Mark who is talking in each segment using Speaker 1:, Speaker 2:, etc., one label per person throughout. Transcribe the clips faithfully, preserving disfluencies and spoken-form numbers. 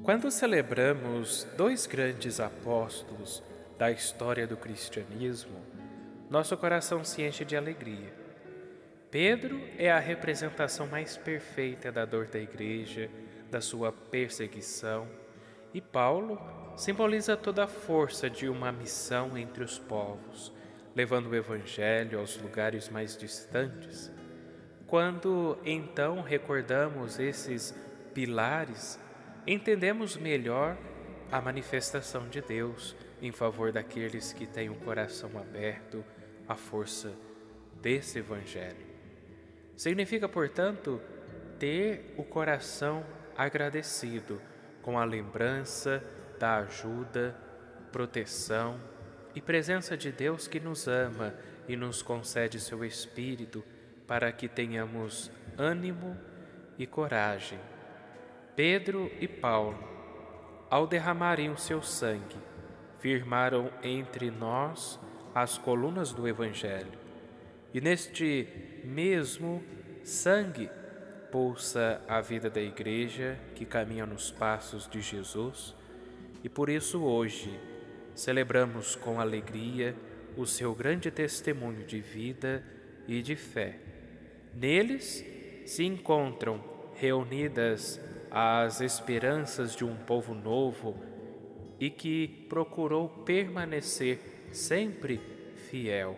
Speaker 1: Quando celebramos dois grandes apóstolos da história do cristianismo, nosso coração se enche de alegria. Pedro é a representação mais perfeita da dor da igreja, da sua perseguição, e Paulo simboliza toda a força de uma missão entre os povos, levando o evangelho aos lugares mais distantes. Quando então recordamos esses pilares, entendemos melhor a manifestação de Deus em favor daqueles que têm o coração aberto à força desse evangelho. Significa, portanto, ter o coração agradecido com a lembrança da ajuda, proteção e presença de Deus que nos ama e nos concede seu Espírito para que tenhamos ânimo e coragem. Pedro e Paulo, ao derramarem o seu sangue, firmaram entre nós as colunas do Evangelho. E neste mesmo sangue pulsa a vida da igreja que caminha nos passos de Jesus, e por isso hoje celebramos com alegria o seu grande testemunho de vida e de fé. Neles se encontram reunidas as esperanças de um povo novo e que procurou permanecer sempre fiel.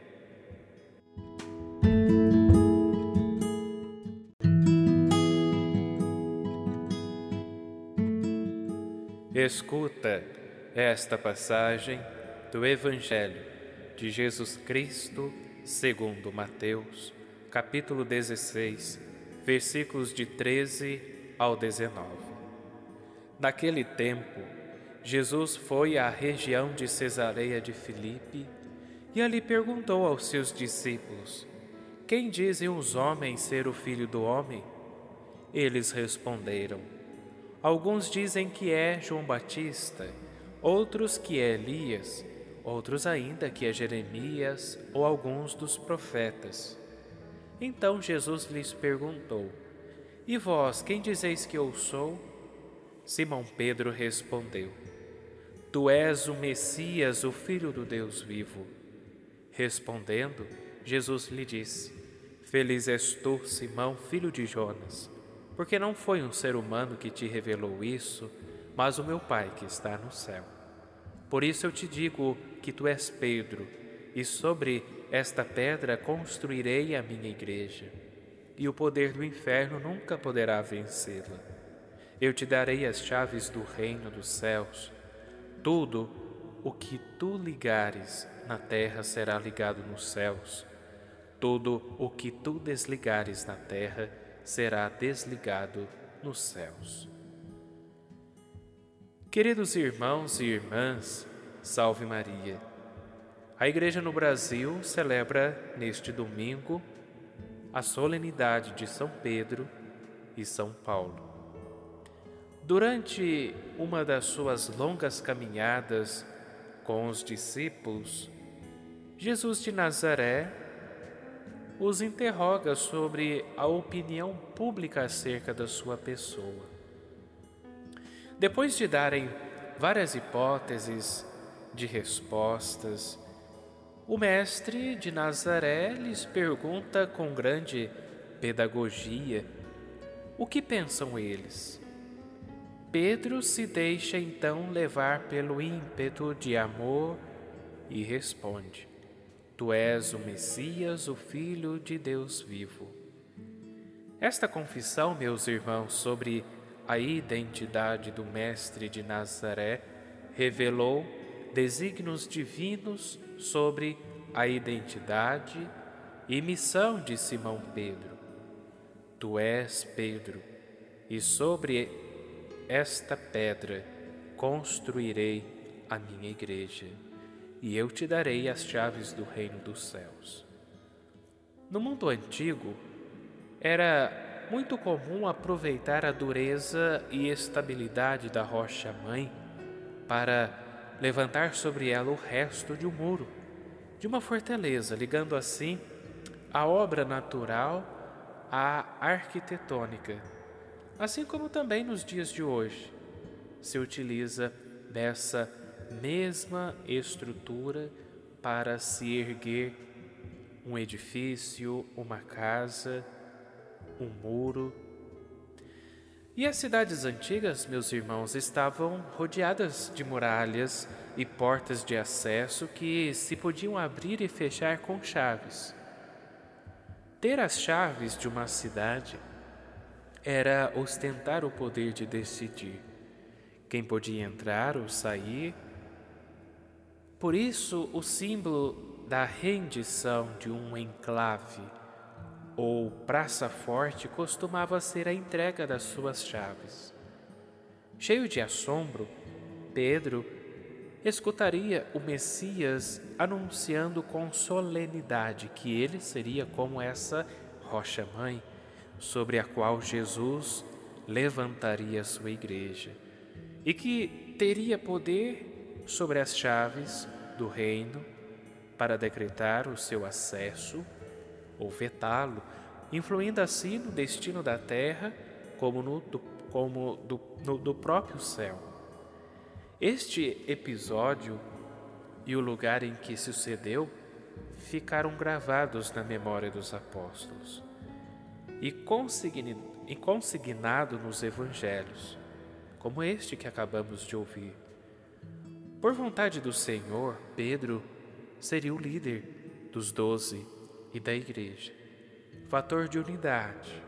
Speaker 1: Escuta esta passagem do Evangelho de Jesus Cristo segundo Mateus, capítulo dezesseis, versículos de treze ao dezenove. Naquele tempo, Jesus foi à região de Cesareia de Filipe e ali perguntou aos seus discípulos: Quem dizem os homens ser o Filho do Homem? Eles responderam: Alguns dizem que é João Batista, outros que é Elias, outros ainda que é Jeremias ou alguns dos profetas. Então Jesus lhes perguntou: E vós, quem dizeis que eu sou? Simão Pedro respondeu: Tu és o Messias, o Filho do Deus vivo. Respondendo, Jesus lhe disse: Feliz és tu, Simão, filho de Jonas, porque não foi um ser humano que te revelou isso, mas o meu Pai que está no céu. Por isso eu te digo que tu és Pedro, e sobre esta pedra construirei a minha igreja, e o poder do inferno nunca poderá vencê-la. Eu te darei as chaves do reino dos céus. Tudo o que tu ligares na terra será ligado nos céus. Tudo o que tu desligares na terra será desligado nos céus. Queridos irmãos e irmãs, salve Maria! A Igreja no Brasil celebra neste domingo a solenidade de São Pedro e São Paulo. Durante uma das suas longas caminhadas com os discípulos, Jesus de Nazaré os interroga sobre a opinião pública acerca da sua pessoa. Depois de darem várias hipóteses de respostas, o mestre de Nazaré lhes pergunta com grande pedagogia o que pensam eles. Pedro se deixa então levar pelo ímpeto de amor e responde: Tu és o Messias, o Filho de Deus vivo. Esta confissão, meus irmãos, sobre a identidade do Mestre de Nazaré revelou desígnios divinos sobre a identidade e missão de Simão Pedro. Tu és Pedro, e sobre esta pedra construirei a minha igreja, e eu te darei as chaves do reino dos céus. No mundo antigo, era muito comum aproveitar a dureza e estabilidade da rocha-mãe para levantar sobre ela o resto de um muro, de uma fortaleza, ligando assim a obra natural à arquitetônica, assim como também nos dias de hoje. se utiliza dessa mesma estrutura para se erguer um edifício, uma casa, um muro. E as cidades antigas, meus irmãos, estavam rodeadas de muralhas e portas de acesso que se podiam abrir e fechar com chaves. Ter as chaves de uma cidade era ostentar o poder de decidir quem podia entrar ou sair. Por isso, o símbolo da rendição de um enclave ou praça forte costumava ser a entrega das suas chaves. Cheio de assombro, Pedro escutaria o Messias anunciando com solenidade que ele seria como essa rocha-mãe sobre a qual Jesus levantaria a sua igreja e que teria poder sobre as chaves do reino para decretar o seu acesso ou vetá-lo, influindo assim no destino da terra como no do, como do, no, do próprio céu. Este episódio e o lugar em que sucedeu ficaram gravados na memória dos apóstolos e consignados nos evangelhos, como este que acabamos de ouvir. Por vontade do Senhor, Pedro seria o líder dos doze e da igreja, fator de unidade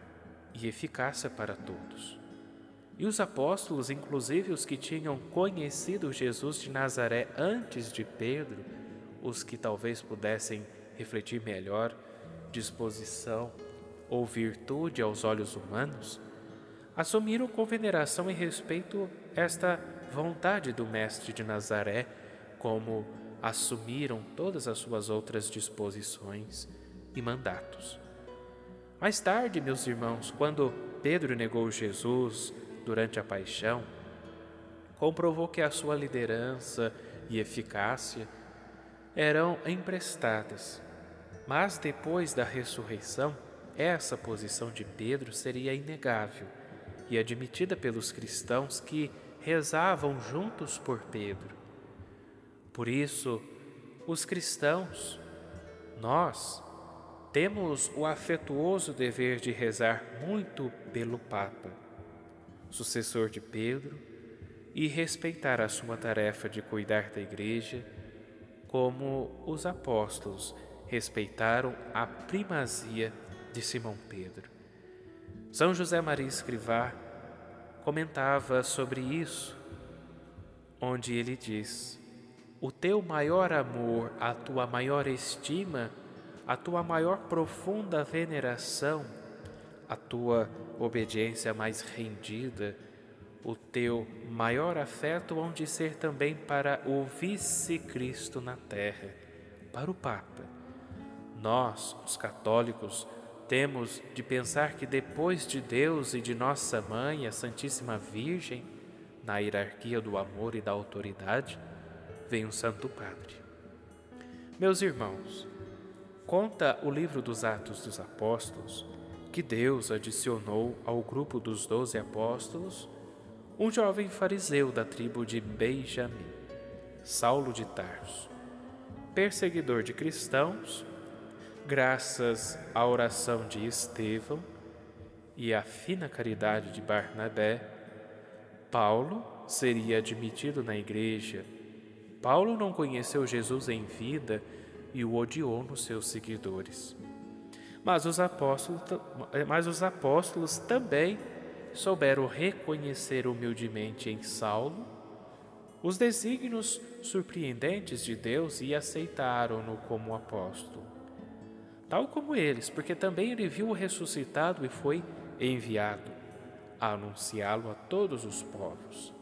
Speaker 1: e eficácia para todos. E os apóstolos, inclusive os que tinham conhecido Jesus de Nazaré antes de Pedro, os que talvez pudessem refletir melhor disposição ou virtude aos olhos humanos, assumiram com veneração e respeito esta vontade do Mestre de Nazaré, como assumiram todas as suas outras disposições e mandatos. Mais tarde, meus irmãos, quando Pedro negou Jesus durante a paixão, comprovou que a sua liderança e eficácia eram emprestadas, mas depois da ressurreição, essa posição de Pedro seria inegável e admitida pelos cristãos que rezavam juntos por Pedro. Por isso, os cristãos, nós, temos o afetuoso dever de rezar muito pelo Papa, sucessor de Pedro, e respeitar a sua tarefa de cuidar da Igreja, como os apóstolos respeitaram a primazia de Simão Pedro. São José Maria Escrivá comentava sobre isso, onde ele diz: o teu maior amor, a tua maior estima, a tua maior profunda veneração, a tua obediência mais rendida, o teu maior afeto hão de ser também para o vice-Cristo na terra, para o Papa. Nós, os católicos, temos de pensar que depois de Deus e de nossa Mãe, a Santíssima Virgem, na hierarquia do amor e da autoridade, vem o Santo Padre. Meus irmãos, conta o livro dos Atos dos Apóstolos que Deus adicionou ao grupo dos doze apóstolos um jovem fariseu da tribo de Benjamim, Saulo de Tarso, perseguidor de cristãos. Graças à oração de Estevão e à fina caridade de Barnabé, Paulo seria admitido na igreja. Paulo não conheceu Jesus em vida e o odiou nos seus seguidores. Mas os apóstolos, mas os apóstolos também souberam reconhecer humildemente em Saulo os desígnios surpreendentes de Deus e aceitaram-no como apóstolo. Tal como eles, porque também ele viu o ressuscitado e foi enviado a anunciá-lo a todos os povos.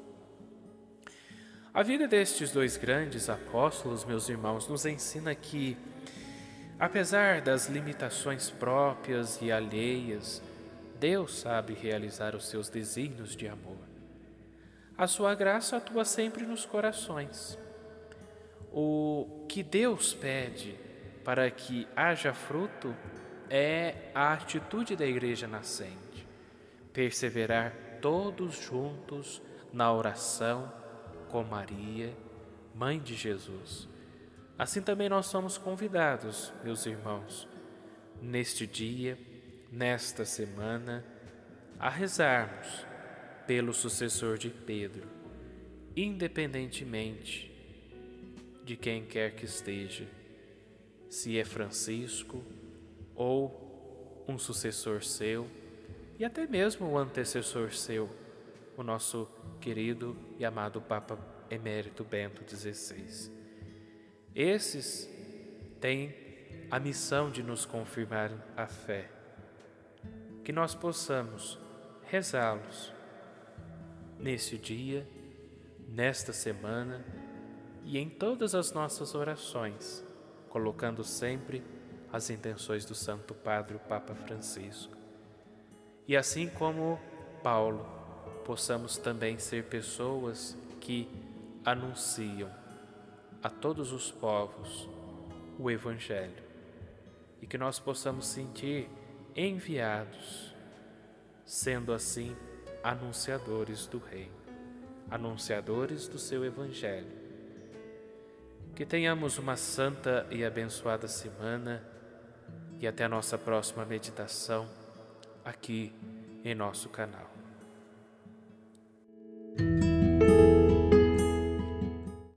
Speaker 1: A vida destes dois grandes apóstolos, meus irmãos, nos ensina que, apesar das limitações próprias e alheias, Deus sabe realizar os seus desígnios de amor. A sua graça atua sempre nos corações. O que Deus pede para que haja fruto é a atitude da igreja nascente, perseverar todos juntos na oração com Maria, Mãe de Jesus. Assim também nós somos convidados, meus irmãos, neste dia, nesta semana, a rezarmos pelo sucessor de Pedro, independentemente de quem quer que esteja, se é Francisco ou um sucessor seu, e até mesmo o antecessor seu, o nosso querido e amado Papa Emérito Bento dezesseis. Esses têm a missão de nos confirmar a fé, que nós possamos rezá-los nesse dia, nesta semana e em todas as nossas orações, colocando sempre as intenções do Santo Padre, o Papa Francisco. E assim como Paulo, possamos também ser pessoas que anunciam a todos os povos o Evangelho e que nós possamos sentir enviados, sendo assim anunciadores do Reino, anunciadores do seu Evangelho. Que tenhamos uma santa e abençoada semana e até a nossa próxima meditação aqui em nosso canal.